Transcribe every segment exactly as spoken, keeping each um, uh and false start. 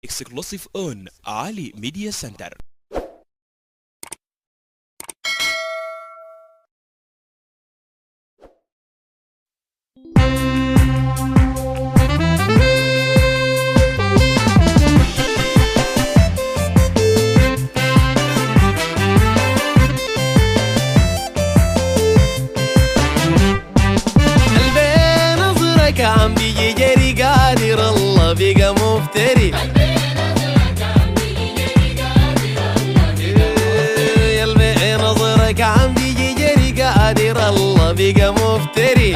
Exclusive on Ali Media Center. قلبي نظرك عم بيجي جري قادر الله بقى مفتري. يا قلبي نظرك عم بيجي جري قادر الله بقى مفتري.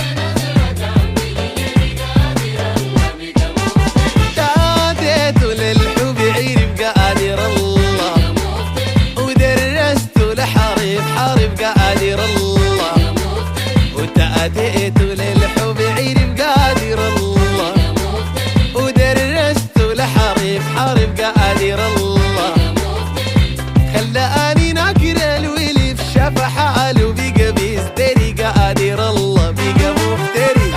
تعديته للحب عرف قادر الله ودرسته لحرف حرف قادر الله وتأتيته للحب عرف قادر الله ودرسته لحرف حرف قادر الله خلاني ناكر الولي في شاف حاله بقى بيزدري قادر الله بقى مفتري.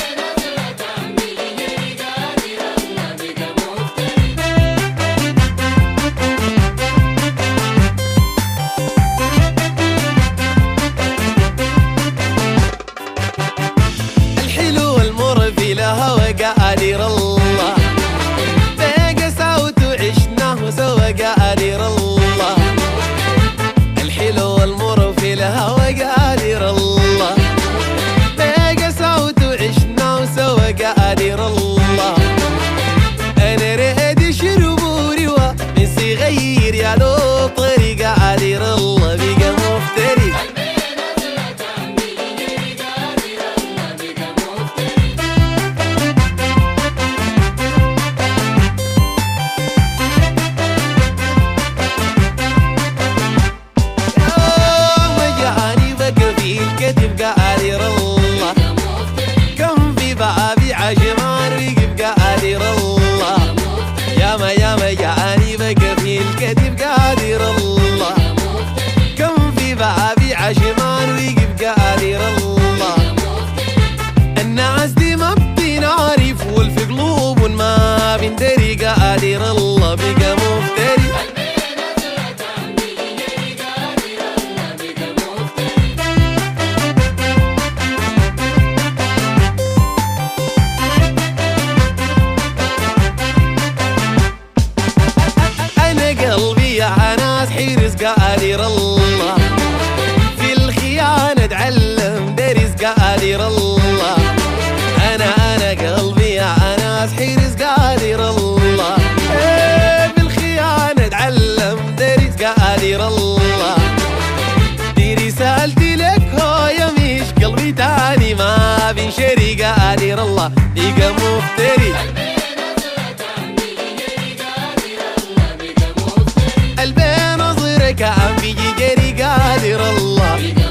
الحلو والمر في الهوى قادر الله بقى ساوت وعشناه سوا قادر الله. الحلو والمر في الهوى قادر الله بقى ساوت وعشناه سوا قادر الله. انا ريد شربوا روا من صغير يا لو طريق قادر الله بقى مفتري. الكتف قادر الله كم في بعابي عشمان ويقف قادر الله. ياما ياما جاني بقى في الكتف قادر الله كم في بعابي عشمان ويقف قادر الله. الناس دي ما بتنعرف والفي قلوب ما بندري قادر الله بقى مفتري. قلبي يا ناس حيرس قادر الله في الخيانة اتعلم درس قادر الله. أنا أنا قلبي يا ناس حيرس قادر الله في الخيانة اتعلم درس قادر الله. دي رسالتي لك هو يا مش قلبي تاني ما بنشري قادر الله بقى مفتري. قلبي نظرك عم بيجي جري قادر الله